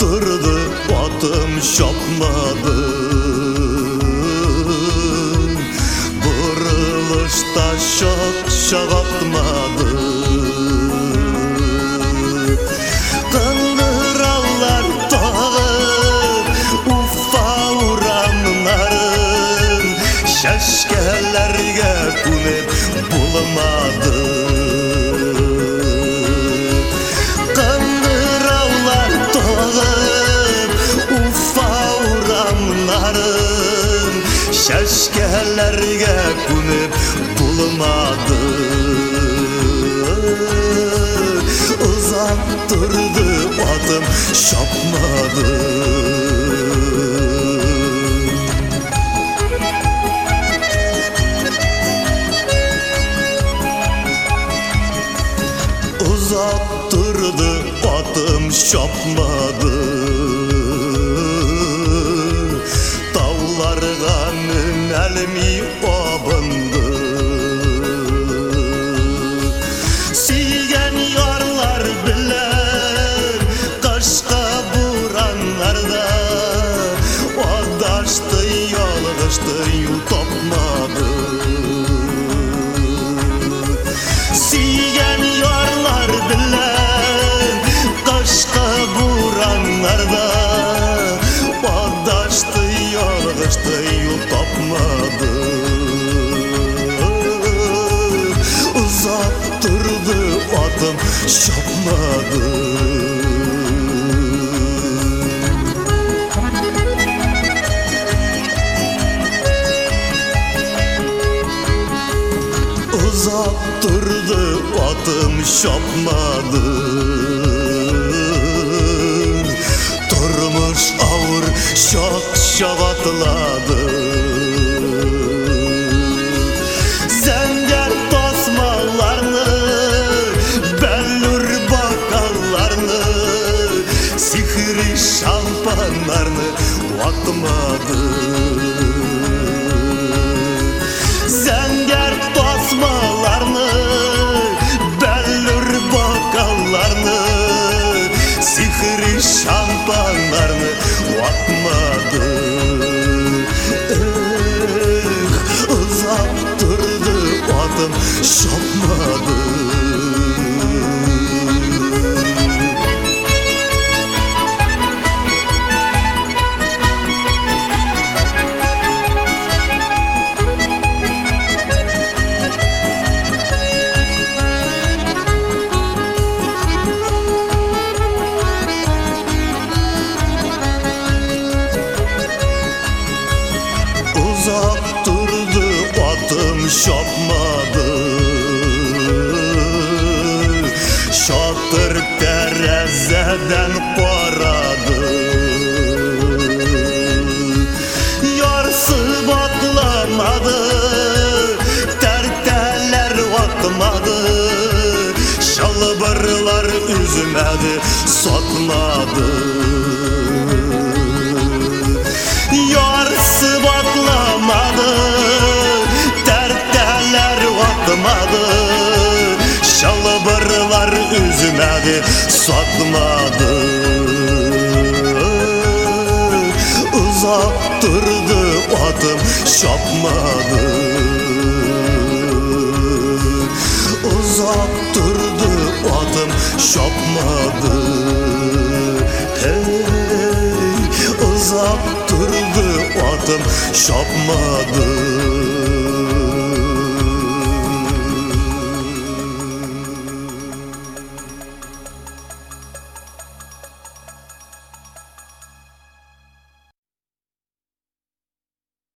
durdu, atım şapmadı. Buruluşta şak atmadı. Kındıralar dağıp ufa uranların şeşkelerge kunep bulamadı. Kındıralar dağıp ufa uranların şeşkelerge kunep bulamadı. Uzak durdu, atım şapmadı. Uzak durdu, atım şapmadı. Dağlarga münelmi abındı. Silgen yarlar bilen kaşka buranlarda adaştı, yalgıştı, yol tapmadı. Silgen yarlar bilen kaşka buranlarda adaştı, yalgıştı, yol tapmadı. Uzak durdu, atım şapmadı. Uzak durdu, atım şapmadı. Durmuş ağır şak şavatladı. Zenger tasmalarını, bellur bakallarını, sihri şampanlarını atmadı. Zenger tasmalarını, bellur bakallarını, sihri şampanlarını atmadı. Uzak durdu, atım şapmadı. Uzak durdu, atım şapmadı. Şatır terezeden paradı. Yarsı batlamadı, terteler atmadı. Şalbırlar üzmedi, satmadı. Yarsı batlamadı, terteler atmadı. Şalbırlar üzmedi, satmadı. Uzak durdu, atım şapmadı. Uzak durdu, atım şapmadı. Hey, uzak durdu, atım şapmadı.